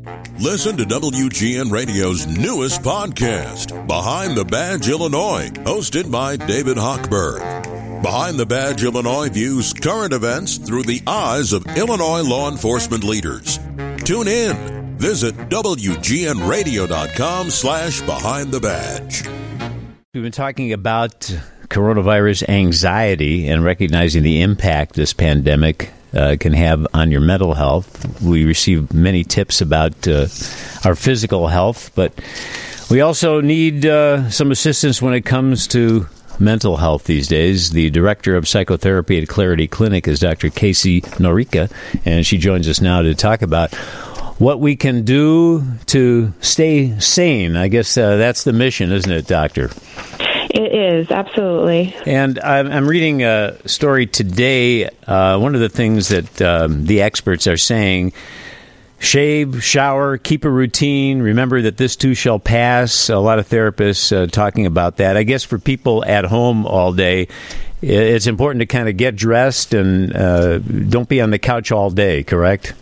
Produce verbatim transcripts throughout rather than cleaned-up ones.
Listen to W G N Radio's newest podcast, Behind the Badge Illinois, hosted by David Hochberg. Behind the Badge Illinois views current events through the eyes of Illinois law enforcement leaders. Tune in. Visit W G N radio dot com slash behind the badge. We've been talking about coronavirus anxiety and recognizing the impact this pandemic uh, can have on your mental health. We receive many tips about uh, our physical health, but we also need uh, some assistance when it comes to mental health these days. The director of psychotherapy at Clarity Clinic is Doctor Casey Norica, and she joins us now to talk about what we can do to stay sane. I guess uh, that's the mission, isn't it, Doctor? It is, absolutely. And I'm, I'm reading a story today. Uh, one of the things that um, the experts are saying, shave, shower, keep a routine. Remember that this too shall pass. A lot of therapists uh, talking about that. I guess for people at home all day, it's important to kind of get dressed and uh, don't be on the couch all day, correct?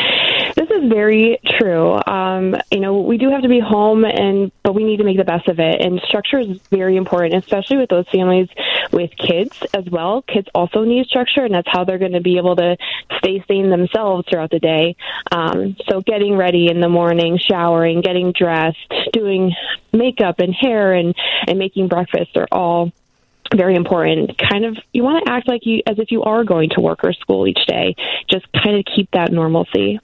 Very true. Um, you know, we do have to be home, and but we need to make the best of it. And structure is very important, especially with those families with kids as well. Kids also need structure, and that's how they're going to be able to stay sane themselves throughout the day. Um, so getting ready in the morning, showering, getting dressed, doing makeup and hair, and, and making breakfast are all very important. Kind of, you want to act like you as if you are going to work or school each day. Just kind of keep that normalcy.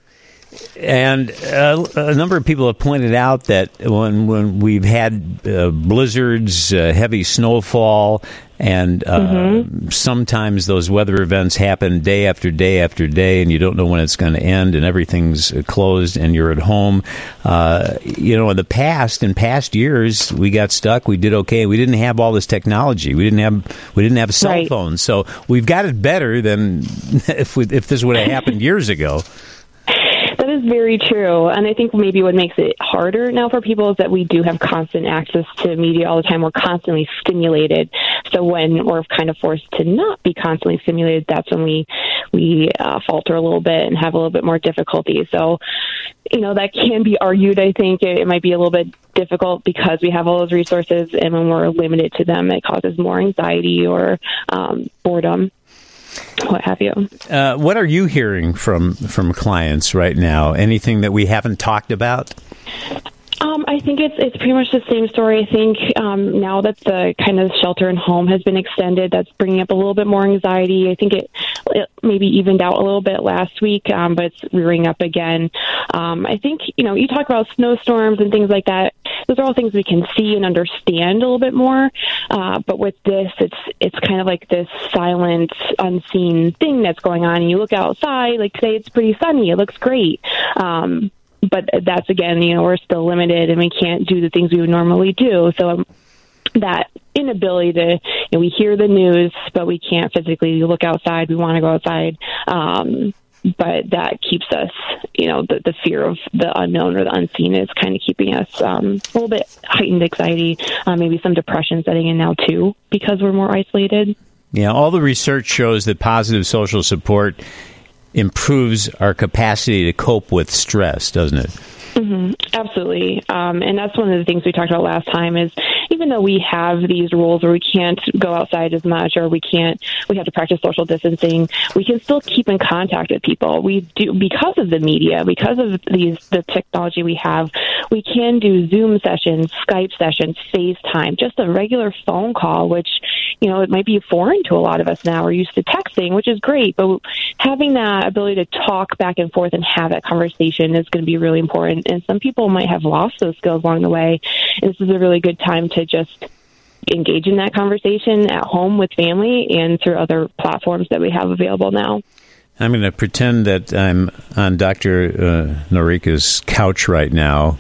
And uh, a number of people have pointed out that when when we've had uh, blizzards, uh, heavy snowfall, and uh, mm-hmm. sometimes those weather events happen day after day after day, and you don't know when it's going to end, and everything's closed, and you're at home. Uh, you know, in the past, in past years, we got stuck. We did okay. We didn't have all this technology. We didn't have we didn't have cell right. phones, so we've got it better than if we, if this would have happened years ago. That is very true. And I think maybe what makes it harder now for people is that we do have constant access to media all the time. We're constantly stimulated. So when we're kind of forced to not be constantly stimulated, that's when we we uh, falter a little bit and have a little bit more difficulty. So, you know, that can be argued. I think it, it might be a little bit difficult because we have all those resources, and when we're limited to them, it causes more anxiety or um, boredom. What have you? Uh, what are you hearing from, from clients right now? Anything that we haven't talked about? Um, I think it's it's pretty much the same story. I think um, now that the kind of shelter in home has been extended, that's bringing up a little bit more anxiety. I think it, it maybe evened out a little bit last week, um, but it's rearing up again. Um, I think, you know, you talk about snowstorms and things like that. Those are all things we can see and understand a little bit more. Uh, but with this, it's it's kind of like this silent, unseen thing that's going on. And you look outside, like today it's pretty sunny. It looks great. Um But that's, again, you know, we're still limited and we can't do the things we would normally do. So um, that inability to, you know, we hear the news, but we can't physically look outside. We want to go outside. Um, but that keeps us, you know, the, the fear of the unknown or the unseen is kind of keeping us um, a little bit heightened anxiety, uh, maybe some depression setting in now, too, because we're more isolated. Yeah, all the research shows that positive social support improves our capacity to cope with stress, doesn't it? Mm-hmm. Absolutely. Um, and that's one of the things we talked about last time is even though we have these rules where we can't go outside as much or we can't, we have to practice social distancing, we can still keep in contact with people. We do, because of the media, because of these, the technology we have, we can do Zoom sessions, Skype sessions, FaceTime, just a regular phone call, which, you know, it might be foreign to a lot of us now. We're used to texting, which is great, but having that ability to talk back and forth and have that conversation is going to be really important. And some people might have lost those skills along the way. And this is a really good time to just engage in that conversation at home with family and through other platforms that we have available now. I'm going to pretend that I'm on Doctor Uh, Norica's couch right now.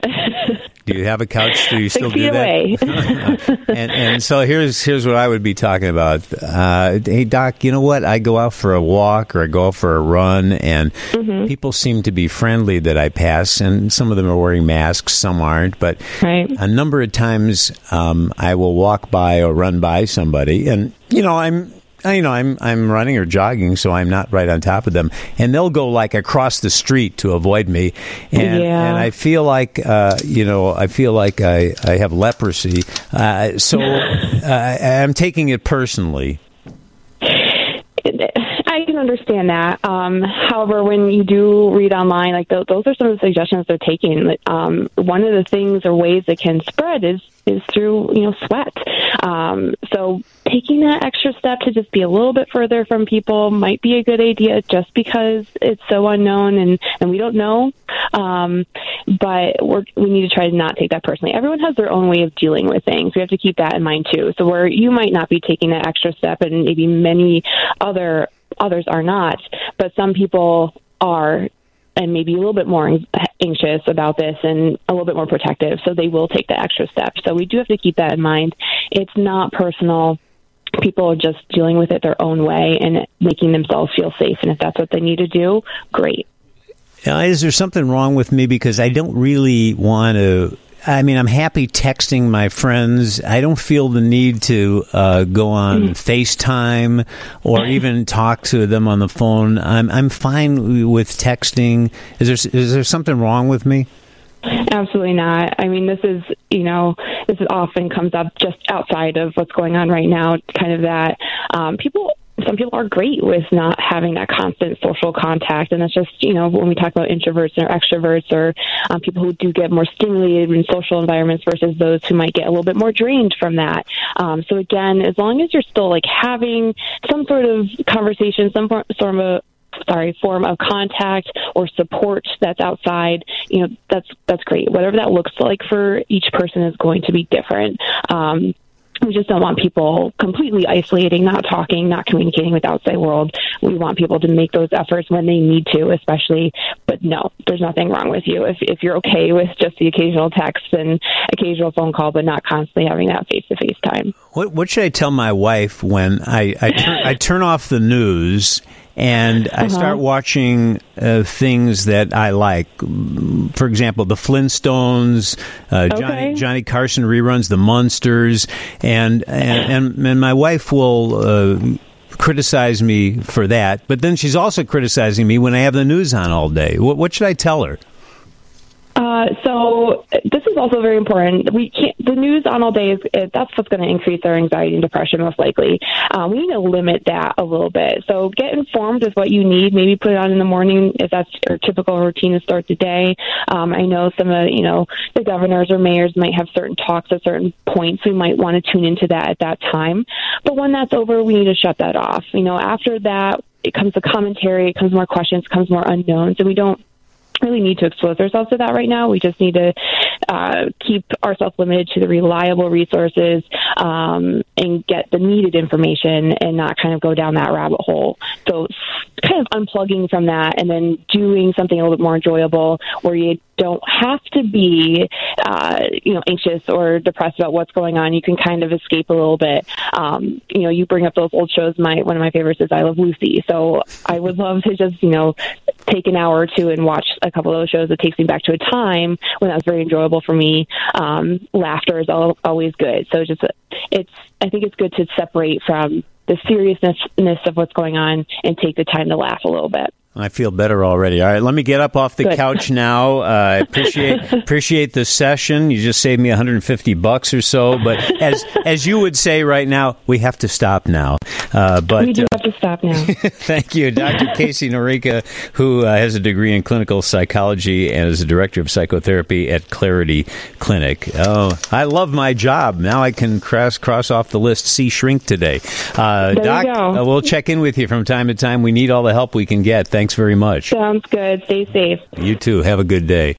Do you have a couch? Do you still do that? and, and so here's here's what I would be talking about. Uh, hey, Doc, you know what? I go out for a walk or I go out for a run, and mm-hmm. people seem to be friendly that I pass, and some of them are wearing masks, some aren't. But right. a number of times um, I will walk by or run by somebody, and, you know, I'm you know, I'm I'm running or jogging, so I'm not right on top of them, and they'll go like across the street to avoid me, and yeah. and I feel like uh, you know I feel like I, I have leprosy, uh, so uh, I'm taking it personally. I can understand that. Um, however, when you do read online, like th- those are some of the suggestions they're taking. Um, one of the things or ways it can spread is is through you know sweat. Um, so taking that extra step to just be a little bit further from people might be a good idea, just because it's so unknown and, and we don't know. Um, but we're, we need to try to not take that personally. Everyone has their own way of dealing with things. We have to keep that in mind too. So where you might not be taking that extra step, and maybe many other others are not, but some people are, and maybe a little bit more anxious about this and a little bit more protective, so they will take the extra step. So we do have to keep that in mind. It's not personal. People are just dealing with it their own way and making themselves feel safe. And if that's what they need to do, great. Now, is there something wrong with me because I don't really want to? I mean, I'm happy texting my friends. I don't feel the need to uh, go on mm. FaceTime or even talk to them on the phone. I'm I'm fine with texting. Is there is there something wrong with me? Absolutely not. I mean, this is, you know, this is often comes up just outside of what's going on right now, kind of that um, people, some people are great with not having that constant social contact. And that's just, you know, when we talk about introverts or extroverts, or um, people who do get more stimulated in social environments versus those who might get a little bit more drained from that. Um, so again, as long as you're still like having some sort of conversation, some sort of sorry, form of contact or support that's outside, you know, that's that's great. Whatever that looks like for each person is going to be different. Um, we just don't want people completely isolating, not talking, not communicating with the outside world. We want people to make those efforts when they need to, especially. But no, there's nothing wrong with you if if you're okay with just the occasional text and occasional phone call, but not constantly having that face-to-face time. What what should I tell my wife when I I turn, I turn off the news and I uh-huh. start watching uh, things that I like? For example, the Flintstones, uh, okay. Johnny, Johnny Carson reruns, the Munsters, and and, and, and my wife will uh, criticize me for that. But then she's also criticizing me when I have the news on all day. What, what should I tell her? Uh, so this is also very important. We can't, the news on all day is, is that's what's going to increase our anxiety and depression most likely. Um, we need to limit that a little bit. So get informed with what you need. Maybe put it on in the morning if that's your typical routine to start the day. Um, I know some of you know the governors or mayors might have certain talks at certain points. We might want to tune into that at that time. But when that's over, we need to shut that off. You know, after that, it comes the commentary, it comes more questions, it comes more unknowns, and we don't really need to expose ourselves to that right now. We just need to uh, keep ourselves limited to the reliable resources um, and get the needed information and not kind of go down that rabbit hole. So kind of unplugging from that and then doing something a little bit more enjoyable where you don't have to be, uh, you know, anxious or depressed about what's going on. You can kind of escape a little bit. Um, you know, you bring up those old shows. My one of my favorites is I Love Lucy. So I would love to just, you know, take an hour or two and watch a couple of those shows. It takes me back to a time when that was very enjoyable for me. Um, laughter is al- always good. So just it's, I think it's good to separate from the seriousness of what's going on and take the time to laugh a little bit. I feel better already. All right, let me get up off the Good. couch now. Uh, I appreciate appreciate the session. You just saved me one hundred fifty bucks or so. But as as you would say right now, we have to stop now. Uh, but we do uh, have to stop now. Thank you, Doctor Casey Norica, who uh, has a degree in clinical psychology and is a director of psychotherapy at Clarity Clinic. Oh, I love my job. Now I can cross cross off the list. See shrink today. Uh, there Doc, you go. Uh, we'll check in with you from time to time. We need all the help we can get. Thanks very much. Sounds good. Stay safe. You too. Have a good day.